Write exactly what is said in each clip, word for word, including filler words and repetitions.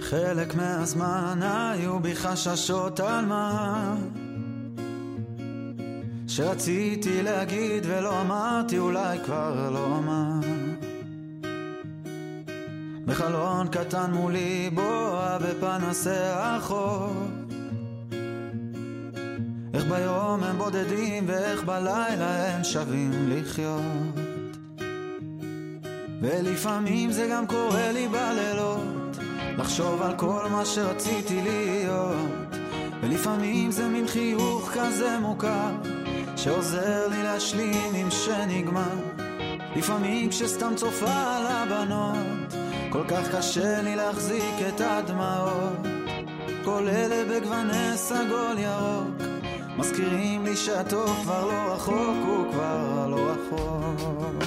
חלק מהזמן היו בי חששות על מה שרציתי להגיד ולא אמרתי, אולי כבר לא אמר. בחלון קטן מולי בואה בפנסי החור, איך ביום הם בודדים ואיך בלילה הם שווים לחיות. ולפעמים זה גם קורה לי בלילות, לחשוב על כל מה שרציתי להיות. ולפעמים זה מין חיוך כזה מוכר שעוזר לי להשלים עם שנגמר. לפעמים כשסתם צופה על הבנות כל כך קשה לי להחזיק את הדמעות. כל אלה בגווני סגול ירוק מזכירים לי שהטוב כבר לא רחוק, הוא כבר לא רחוק.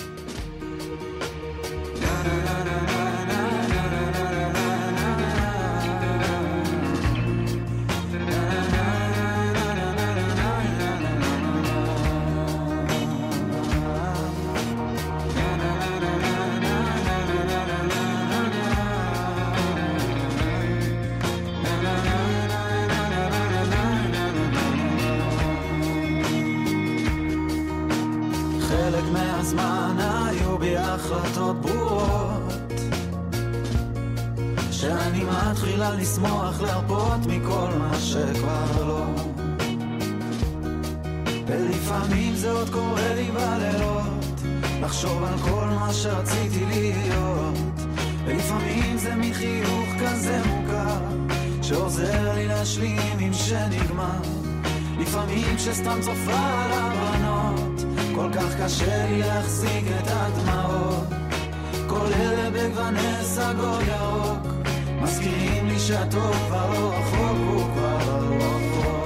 מהזמן היו בי החלטות ברורות שאני מתחילה לשמוח להרפות מכל מה שכבר לא. ולפעמים זה עוד קורה לי בלילות, לחשוב על כל מה שרציתי להיות. ולפעמים זה מין חיוך כזה מוכר שעוזר לי להשלים עם שנגמר. לפעמים שסתם צופה על הבנות כל כך קשה לי להחזיק את הדמעות. כל אלה בגווני סגול ירוק מזכירים לי שהטוב כבר לא רחוק, הוא כבר לא רחוק.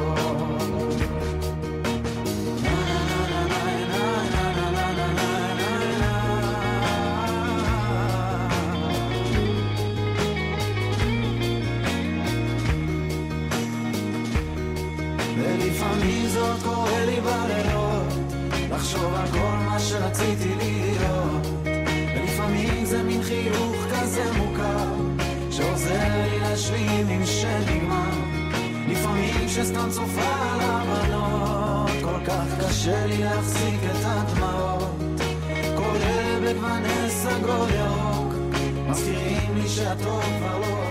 ולפעמים זאת קורה לי בלילות, לחשוב על כל מה שרציתי להיות. ולפעמים זה מין חיוך כזה מוכר שעוזר לי להשלים עם שנגמר. לפעמים שסתם צופה על הבנות כל כך קשה לי להחזיק את הדמעות. כל אלה בגווני סגול ירוק מזכירים לי שהטוב כבר לא